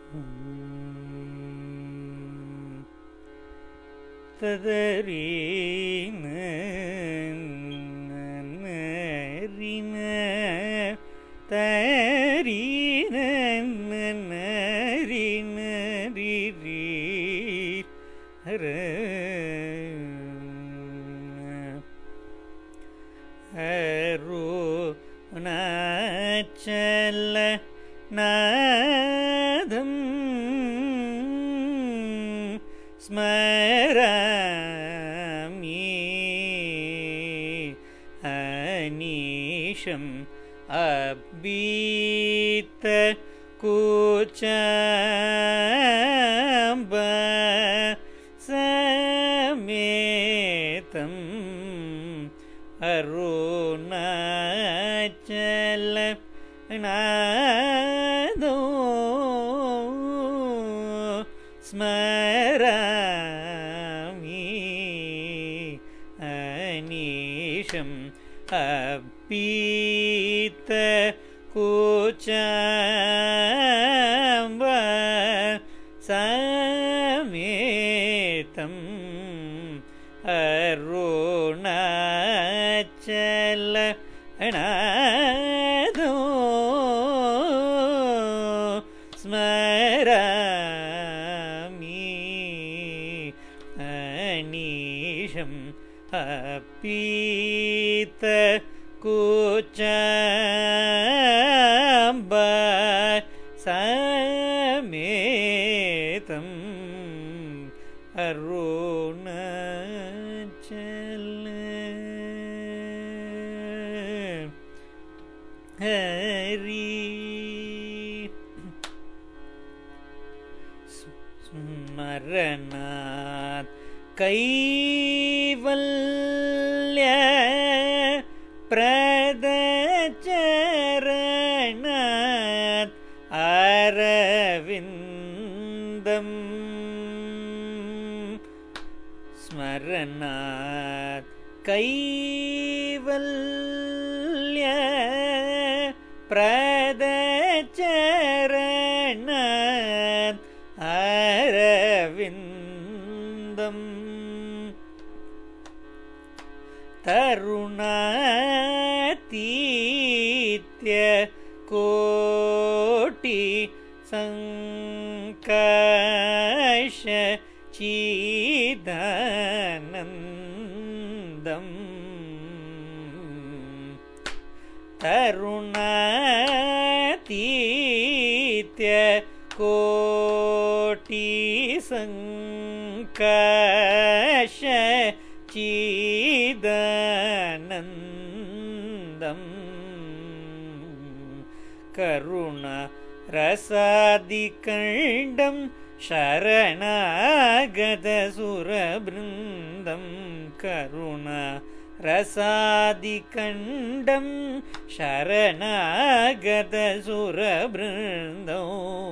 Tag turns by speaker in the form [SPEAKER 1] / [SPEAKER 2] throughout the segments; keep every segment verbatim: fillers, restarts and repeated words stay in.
[SPEAKER 1] ததரீன தரீன அருணாச்சல நாதம் ஸ்மராமி அனீஷம் அபீத கூச்சாம்ப சமேதம் அருணாச்சல நாதோ ஸ்மராமி அனீஷம் அபீத கூச்சாம்ப சமேதம் அருணாச்சல நாதோ ஸ்மராமி அனீஷம் அபீத கூச்சாம்ப சமேதம் அருணாச்சல ஹரி ஸ்மரணாத் கைவல்ய பிரதச்சரணாத் அரவிந்தம் ஸ்மரணாத் கைவல்ய பிரதச்சரணாத் அரவிந்தம் தருணாதீத்ய கோட்டி சங்காஷ சீதானந்தம் தருணாதீத்ய கோட்டி சங்காஷ சீதானந்தம் கருண ரசாதிகண்டம் சரணாகத சுரபிருந்தம் கருண ரசாதிகண்டம் சரணாகத சுரபிருந்தம்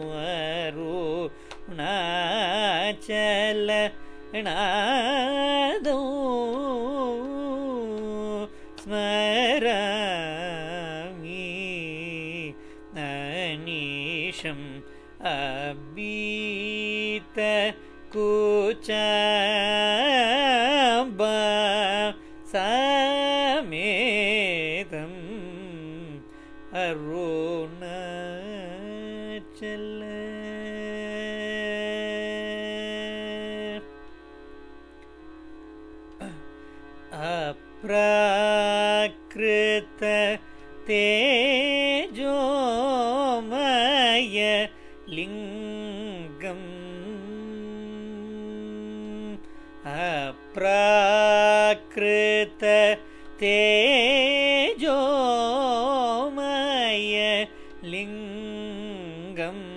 [SPEAKER 1] அருணாச்சல நாதோ ஸ்மராமி அனீஷம் அபீத கூச்சாம்ப சமேதம் அருணாச்சல அப்ராக்ருத தேஜோமய லிங்கம் அப்ராக்ருத தேஜோமய லிங்கம்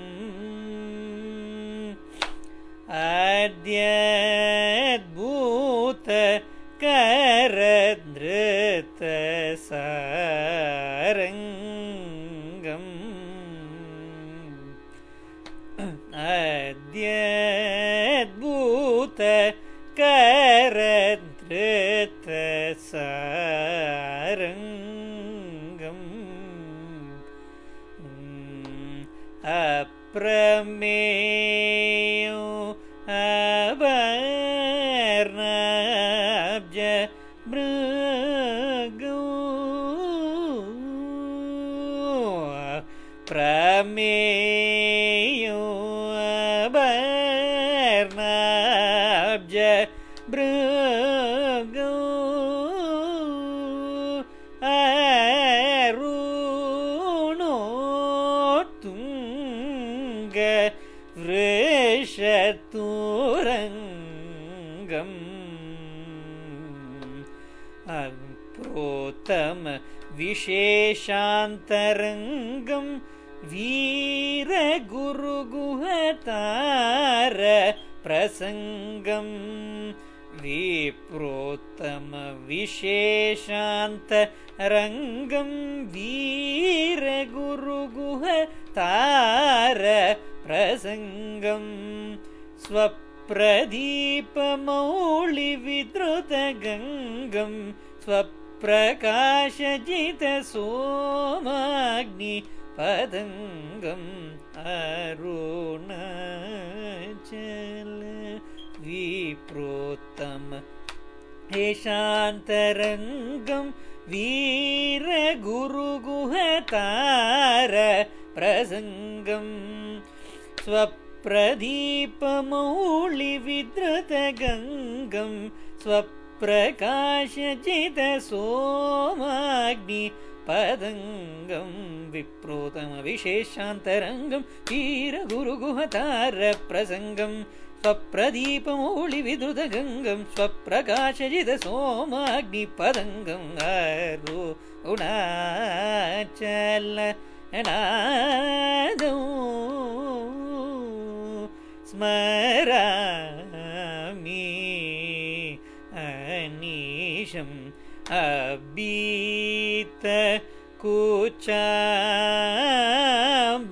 [SPEAKER 1] அத்யத்பூத கரத்ருத சாரங்கம் அத்யத்பூத கரத்ருத சாரங்கம் அப்ரமேய प्रमेयोऽवर्णाब्ज मृगौ प्रमेयोऽवर्णाब्ज मृगौ अरुणोत्तुङ्ग वृषतुरङ्गम् अप्रोतम विशेषान्तरङ्गं वीरगुरुगुहतार प्रसङ्गम् विप्रोत्तम विशेषान्तरङ्गं वीरगुरुगुहतार प्रसङ्गम् स्वप्रदीपमौलिविद्रुतगङ्गं स्वप्रकाशजितसोमाग्निपतङ्गम् अरुणाचल विप्रोत्तम विशेषान्तरङ्गं वीरगुरुगुहतार प्रसङ्गम् स्वप्रदीपमौलिविद्रुतगङ्गं स्वप्रकाशजितसोमाग्निपतङ्गं विप्रोतम विशेषान्तरङ्गं वीरगुरुगुहतार प्रसङ्गं स्वप्रदीपमौलिविद्रुतगङ्गं स्वप्रकाशजितसोमाग्निपतङ्गम् अरुणाचल नादौ स्मरामि अनीशम् अबीत कुचाम्ब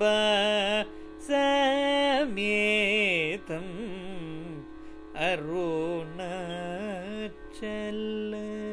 [SPEAKER 1] समेतम् अरुणाचल।